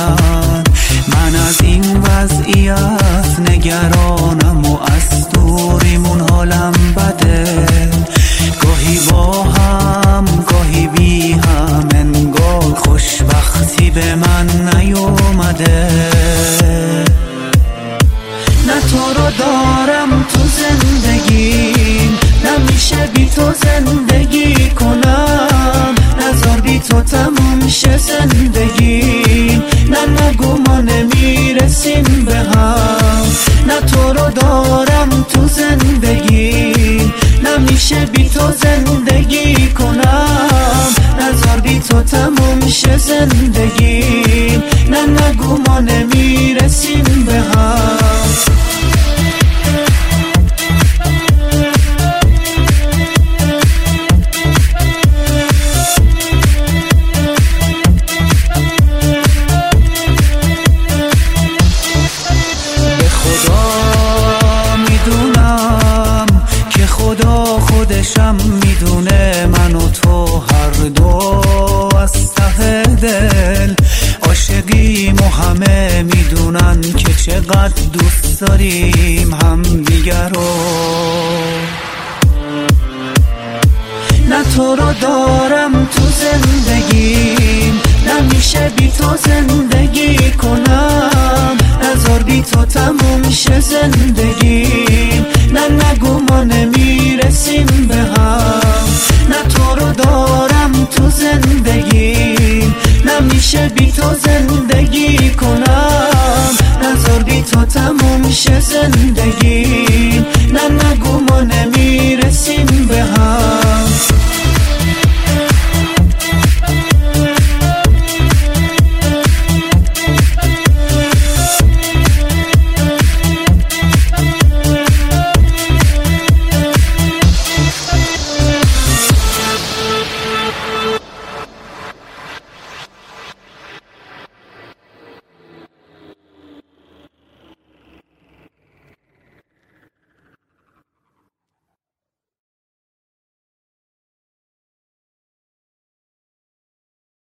میگن. من از این وضعیت نگرانم و از دوریمون حالم بده، گاهی با هم گاهی بی هم، انگار خوشبختی به من نیومده. نه تو رو دارم تو زندگیم، نمیشه بی تو زندگی کنم، نذار بی تو تموم شه زندگیم. نه نگو ما نمیرسیم به هم، نه تو رو دارم تو زندگیم، نمیشه بی تو زندگی کنم، نذار بی تو تموم شه زندگیم. نه نگو ما نمیرسیم به هم. خودشم میدونه من و تو هر دو از ته دل عاشقیم و همه میدونن که چقدر دوست داریم هم دیگر رو. نه تو رو دارم تو زندگیم، نمیشه بی تو زندگی کنم، نذار بی تو تموم شه زندگیم. نه نگو ما نمیرسیم به هم، نه تو رو دارم تو زندگیم، نمیشه بی تو